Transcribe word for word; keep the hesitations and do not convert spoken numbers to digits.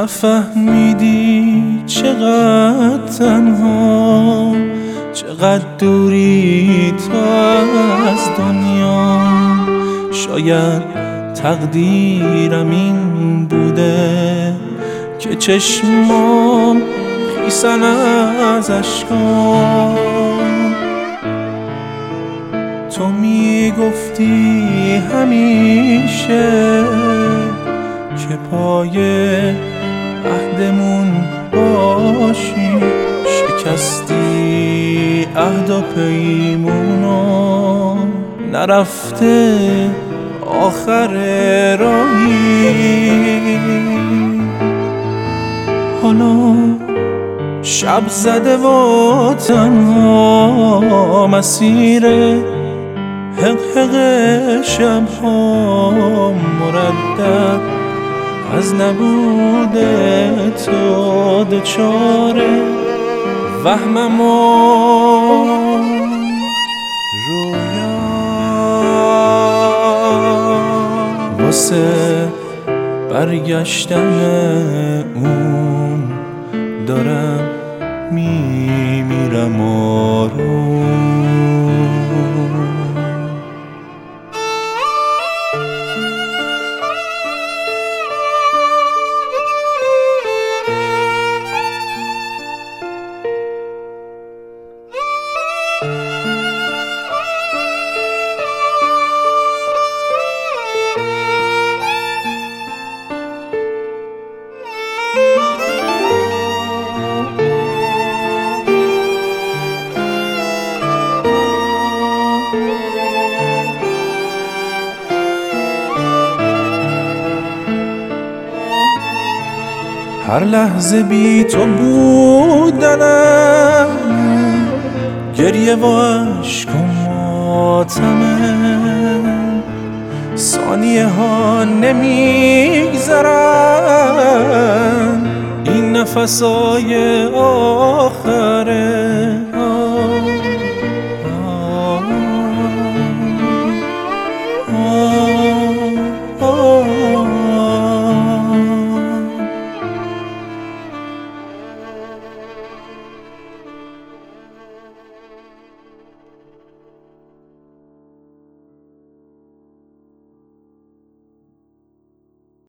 نفهمیدی چقدر تنها، چقدر دوری تو از دنیا. شاید تقدیرم این بوده که چشمام خیسن از اشکام. تو میگفتی همیشه که پای عهدمون باشی، شکستی عهد و پیمونو، نرفته آخر راهی. حالا شب زده و تنها، مسیر حق حق شبها مردد از نبود تو دچار وهمم و رویا. واسه برگشتن اون دارم میمیرم آروم. هر لحظه بی تو بودنم گریه و عشق و ماتمه. ثانیه ها نمیگذرن، این نفسای آخره.